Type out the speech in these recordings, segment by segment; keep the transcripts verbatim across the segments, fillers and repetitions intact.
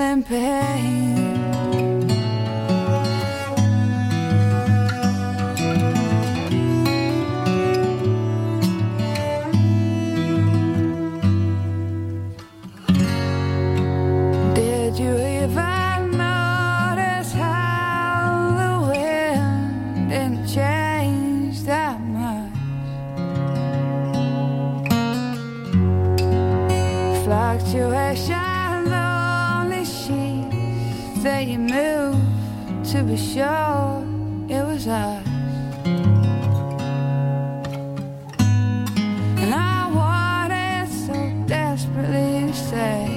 in pain. Did you even notice how the wind didn't change that much? Fluctuation, lonely sheets that you moved to be sure it was us. And I wanted so desperately to say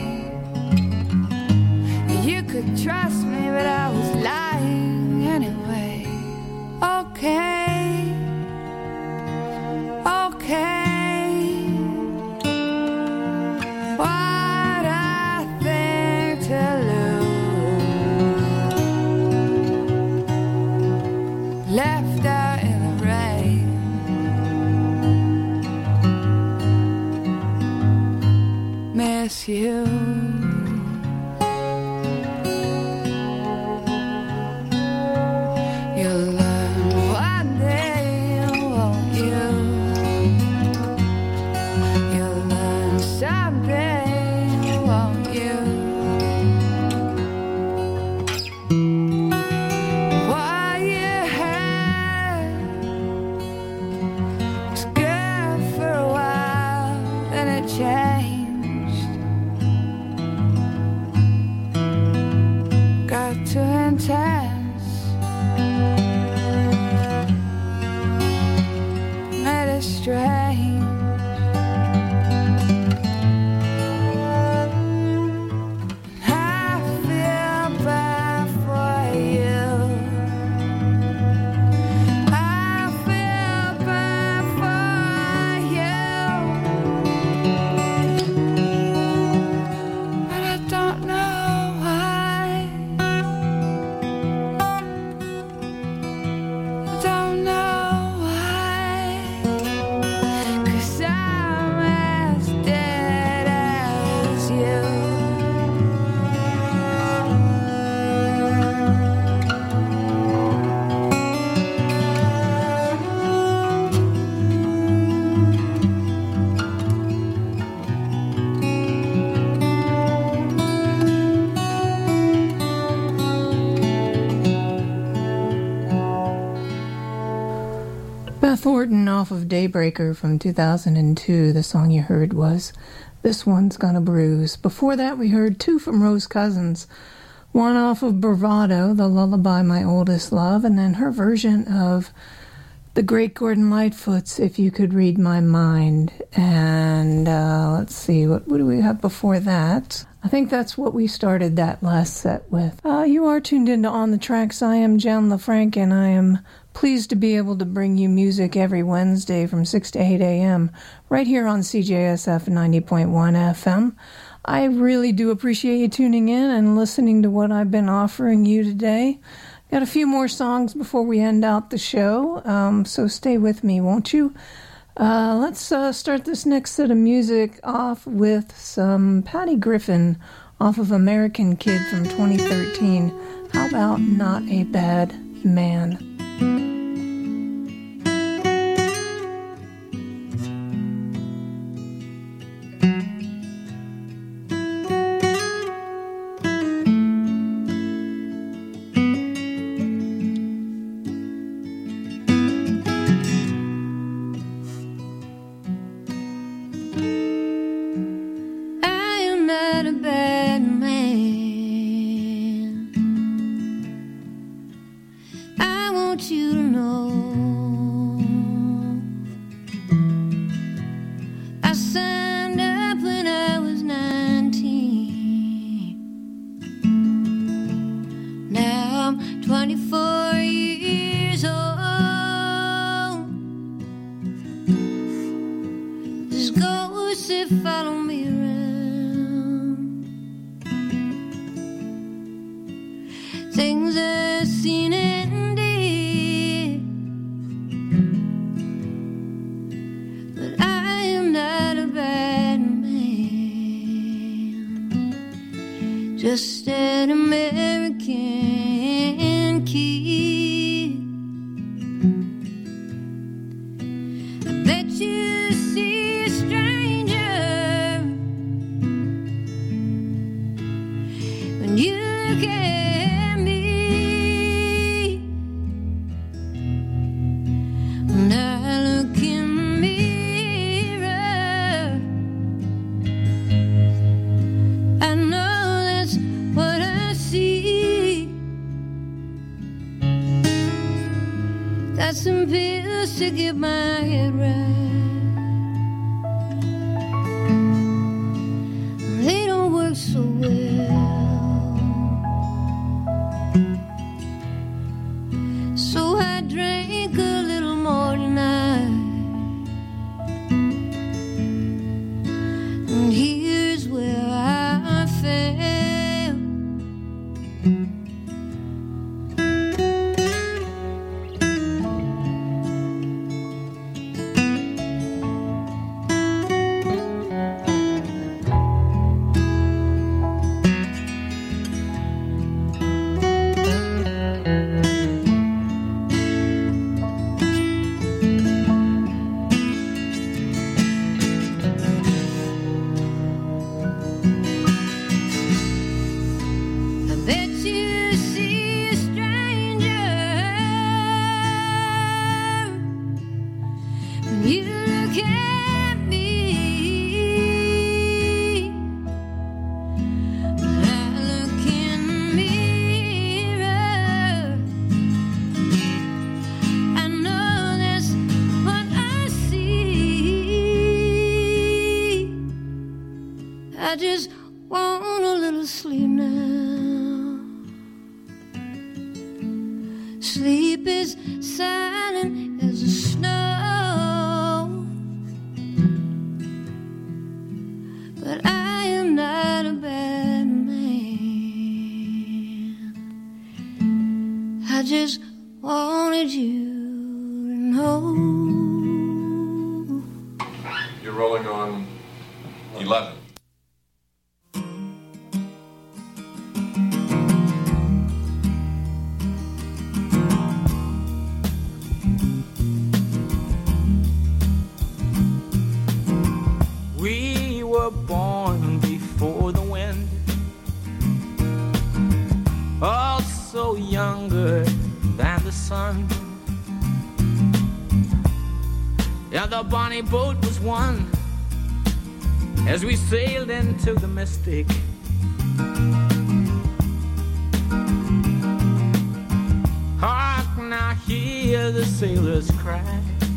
you could trust me, but I was lying anyway. Okay, okay. What a thing to lose, left out in the rain. Miss you. You'll learn one day, won't you? You'll learn someday, won't you? What you had was good for a while, then it changed. Got too intense, made it strange. I feel bad for you. I feel bad for you, but I don't know why. I don't know why, 'cause I'm as dead as you. Beth Orton off of Daybreaker from two thousand two. The song you heard was This One's Gonna Bruise. Before that we heard two from Rose Cousins. One off of Bravado, The Lullaby My Oldest Love, and then her version of the great Gordon Lightfoot's If You Could Read My Mind. And uh, let's see, what, what do we have before that? I think that's what we started that last set with. Uh, you are tuned into On the Tracks. I am Jen LaFranc, and I am pleased to be able to bring you music every Wednesday from six to eight a.m. right here on C J S F ninety point one F M. I really do appreciate you tuning in and listening to what I've been offering you today. Got a few more songs before we end out the show, um, so stay with me, won't you? Uh, let's uh, start this next set of music off with some Patty Griffin off of American Kid from twenty thirteen. How about Not a Bad Man? just an American kid. I bet you see a stranger when you look at me. When I look in the mirror, I know that's what I see. Got some pills to get my head right. They don't work so well, so I drank a little more tonight. And here's where I fell. I bet you see a stranger when you look at me. When I look in the mirror, I know that's what I see. I just want a little sleep now. Sleep is silent as the snow, but I am not a bad man. I just wanted you to know. You're rolling on eleven. We were born before the wind, also younger than the sun. Yeah, the bonnie boat was one as we sailed into the mystic. Hark now, hear the sailors cry.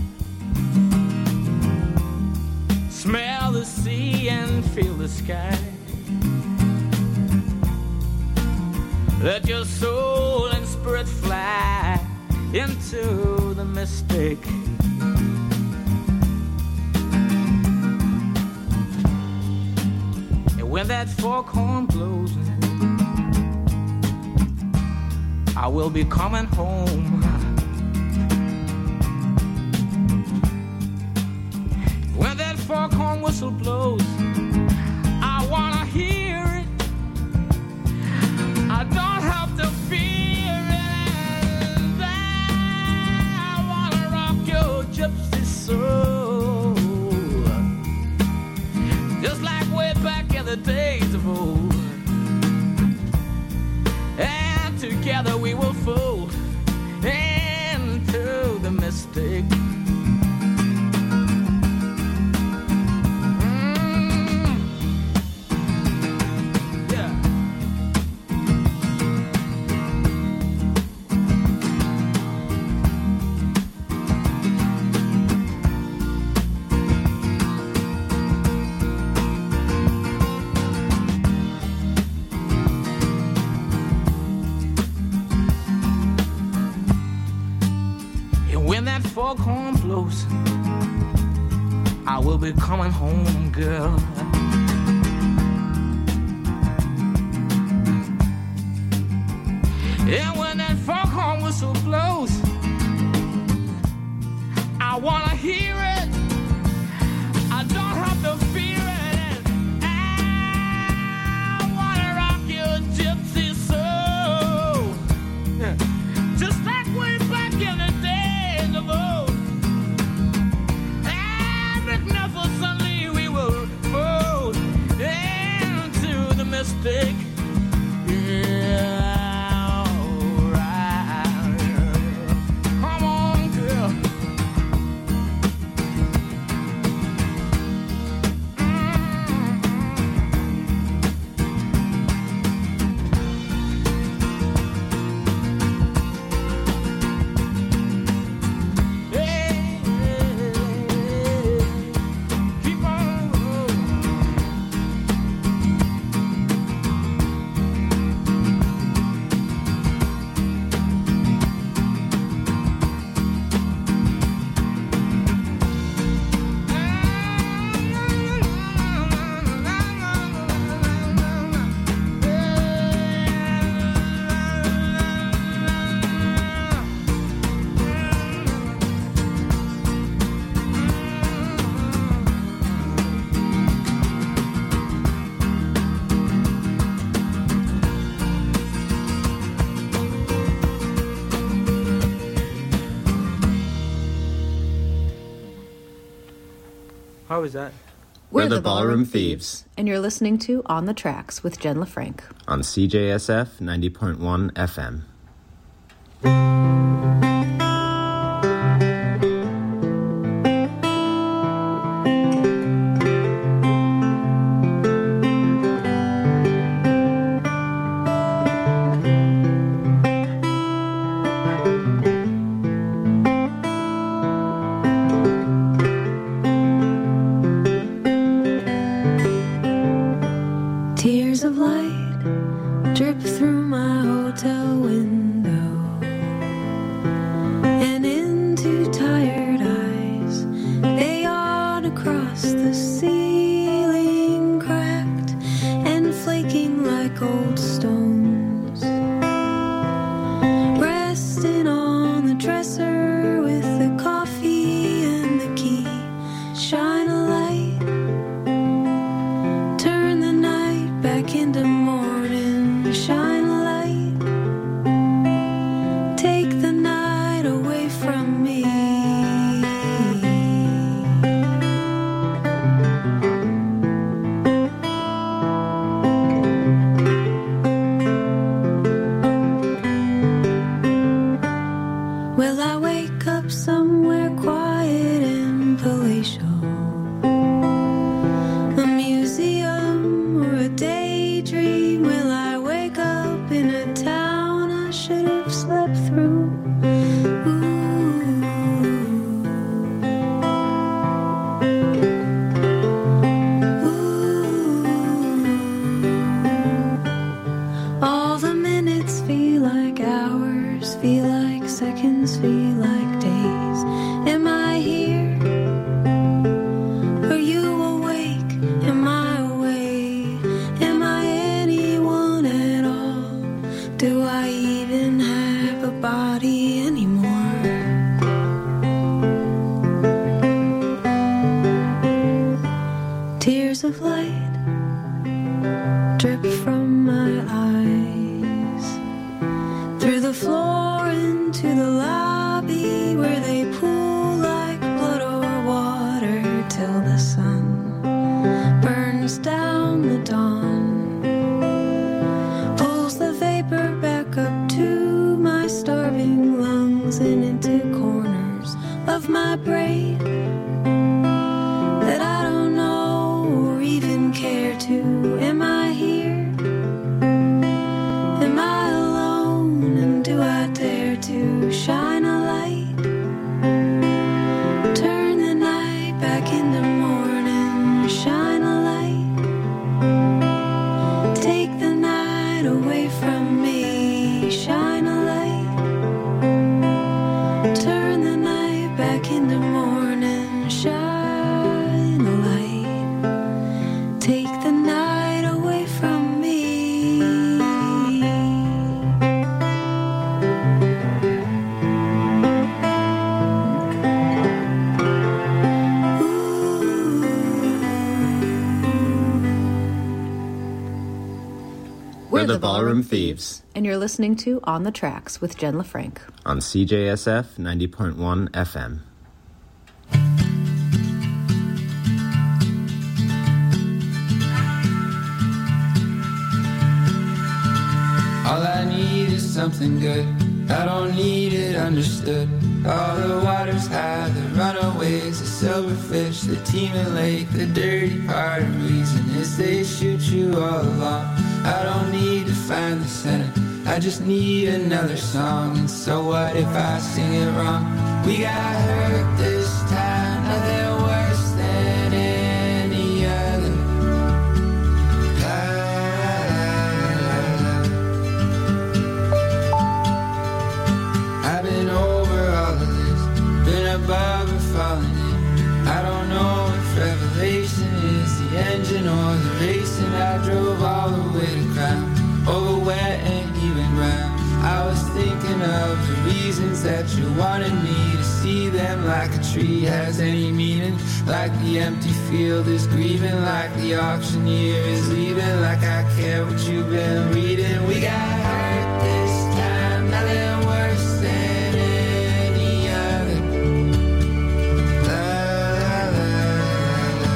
Smell the sea and feel the sky. Let your soul and spirit fly into the mystic. And when that foghorn blows, I will be coming home. When that foghorn whistle blows, I wanna hear it. I don't have to fear it. I wanna rock your gypsy soul, just like way back in the days of old. And together we will fold into the mystic. Foghorn blows, I will be coming home, girl. And when that foghorn whistle blows, I wanna hear it. I don't have to fear it. I wanna rock your How was that? We're, We're the, the Ballroom, Ballroom Thieves. Thieves, and you're listening to On the Tracks with Jen LaFranc on C J S F ninety point one F M. We're the Ballroom Thieves, and you're listening to On the Tracks with Jen LaFranc on C J S F ninety point one F M. All I need is something good. I don't need it understood. All the water's high, the runaways, the silverfish, the teeming lake. The dirty part of reason is they shoot you all along. I don't need to find the center, I just need another song. And so what if I sing it wrong? We got hurt this time, nothing worse than any other. La, la, la, la. I've been over all of this, been above and falling in. I don't know if revelation is the engine or the racing. I drove all the way to ground, over wet and even ground. I was thinking of the reasons that you wanted me to see them, like a tree has any meaning, like the empty field is grieving, like the auctioneer is leaving, like I care what you've been reading. We got hurt this time, nothing worse than any other. La, la, la, la, la.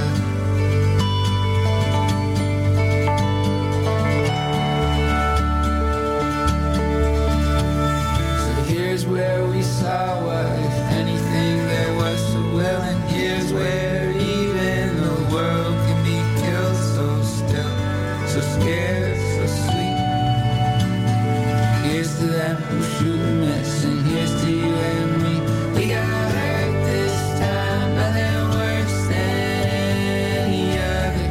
scared, so sweet. Here's to them who shoot and miss, and here's to you and me. We got hurt this time, nothing worse than any other.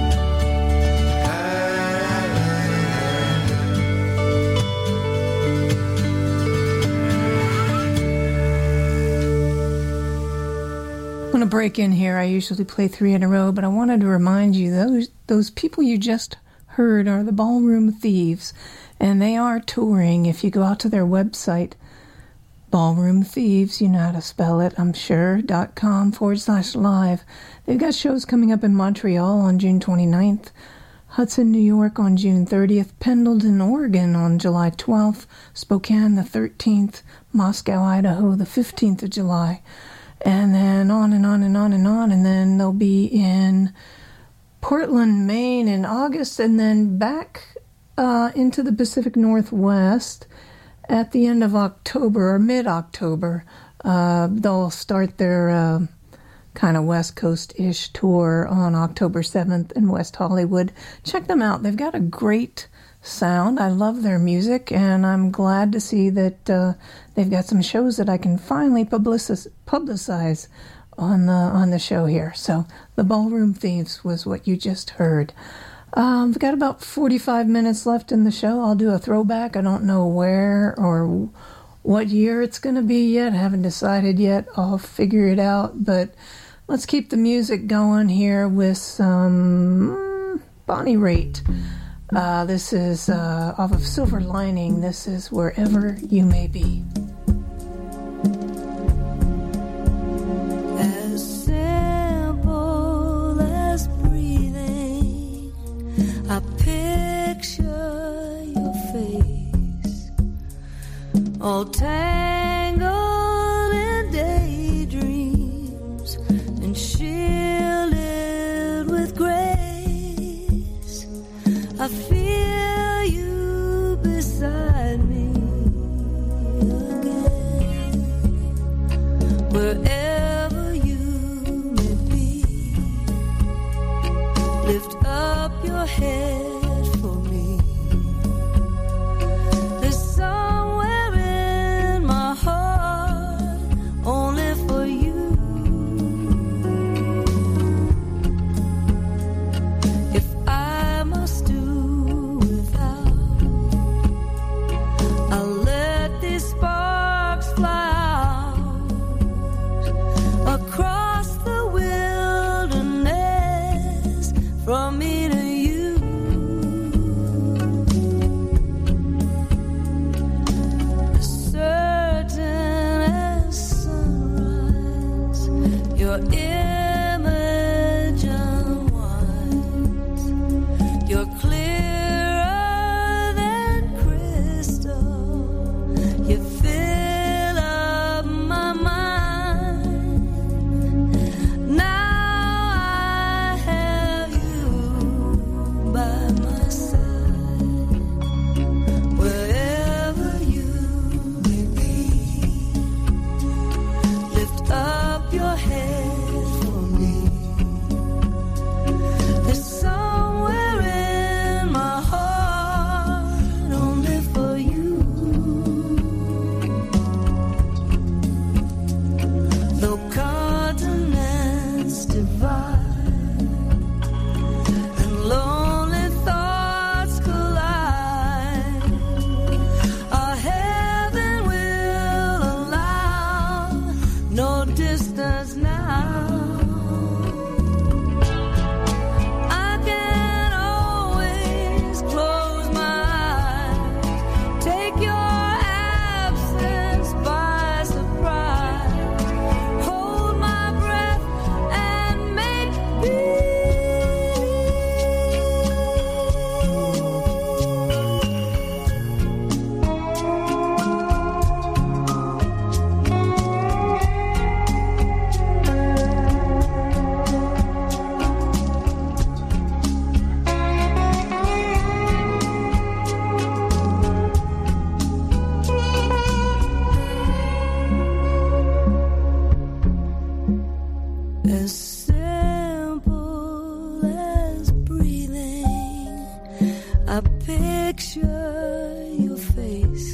I'm going to break in here. I usually play three in a row, but I wanted to remind you those those people you just heard are the Ballroom Thieves, and they are touring. If you go out to their website, Ballroom Thieves, you know how to spell it, I'm sure, dot com forward slash live. They've got shows coming up in Montreal on June twenty-ninth, Hudson, New York on June thirtieth, Pendleton, Oregon on July twelfth, Spokane the thirteenth, Moscow, Idaho the fifteenth of July. And then on and on and on and on. And then they'll be in Portland, Maine in August. And then back uh, into the Pacific Northwest at the end of October or mid-October. Uh, they'll start their uh, kind of West Coast-ish tour on October seventh in West Hollywood. Check them out. They've got a great sound. I love their music, and I'm glad to see that uh, they've got some shows that I can finally publicize, publicize on the on the show here. So the Ballroom Thieves was what you just heard. Um, we've got about forty-five minutes left in the show. I'll do a throwback. I don't know where or what year it's going to be yet. I haven't decided yet. I'll figure it out, but let's keep the music going here with some Bonnie Raitt. Uh, this is uh, off of Silver Lining. This is Wherever You May Be. As simple as breathing, I picture your face, all tangled in daydreams and shielded with grace. I feel you beside me again. Wherever you may be, lift up your head for me. There's somewhere in my heart only for you. If I must do sparks fly out across the wilderness from me to you. Certain as sunrise, your image unwinds. You're clearer than crystal. You fill up my mind. Now I have you I picture your face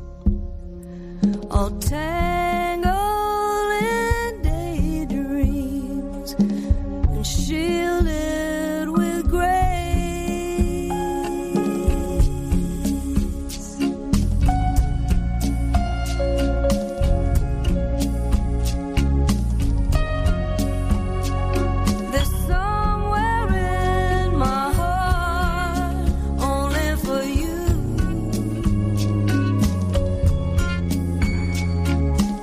all tangled in daydreams and shielded with grace. There's somewhere in my heart only for you.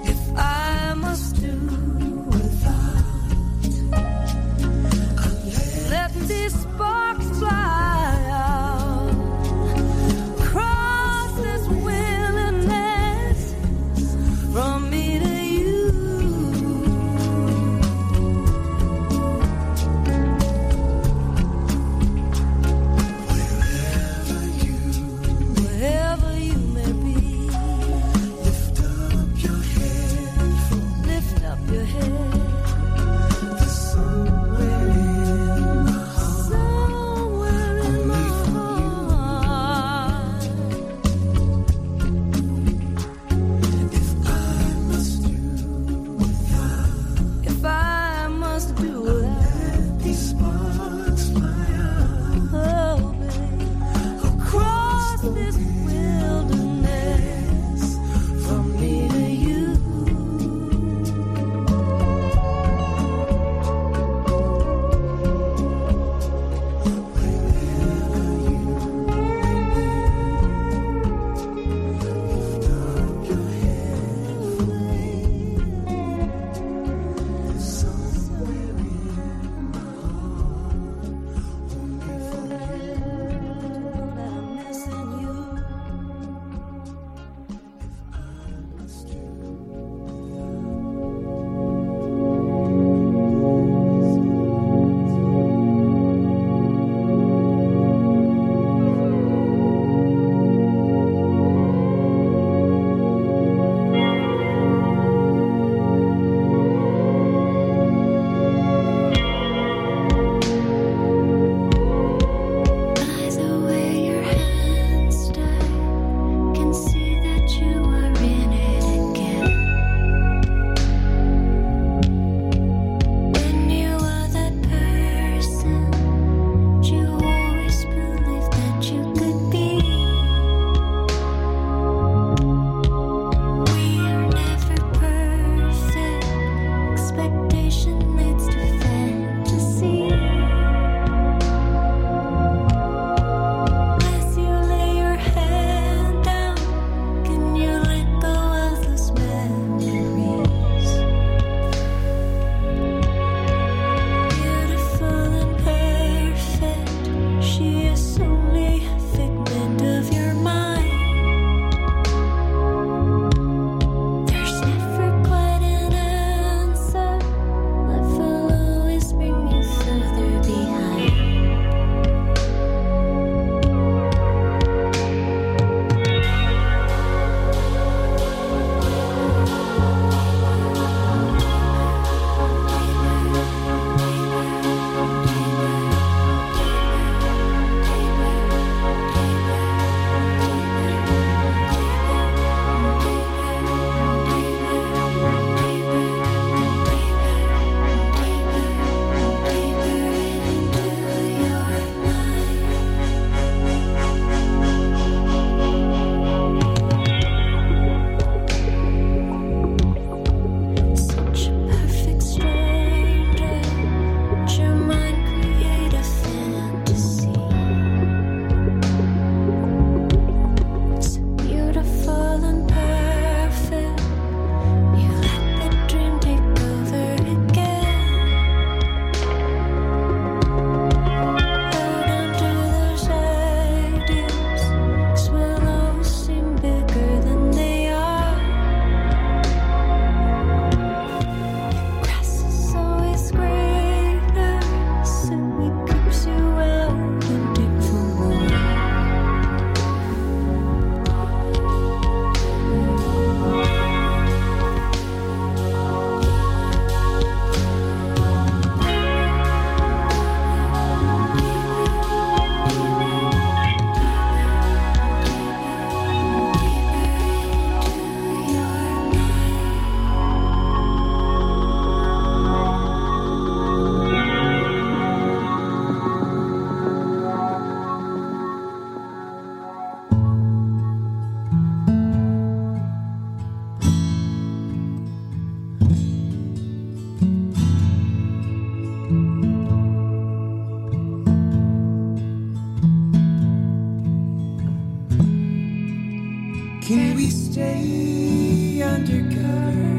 Can we stay undercover?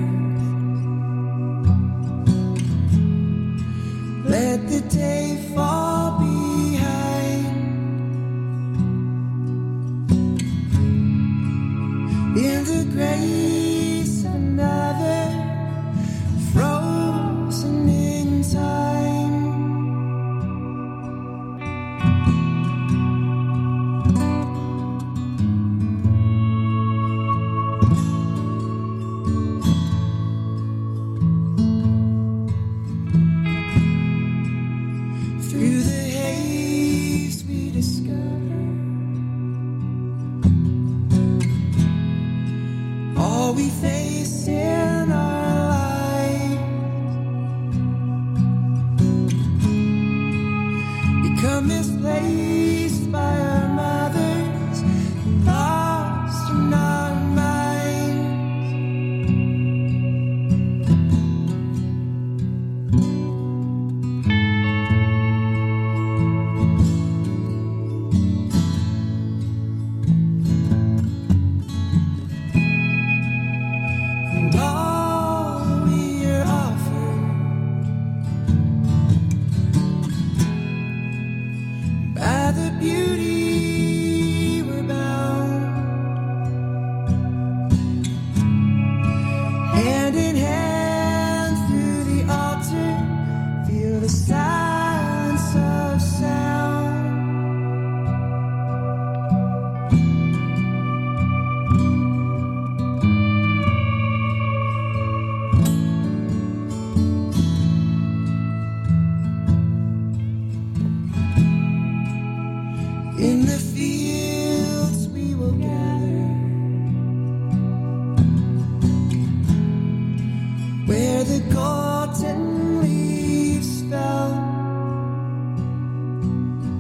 Let the day fall behind. In the grace of another frozen in time. Through the haze we discover all we face in our lives. Become misplaced by our mothers, lost in our minds. And all we are offered by the beauty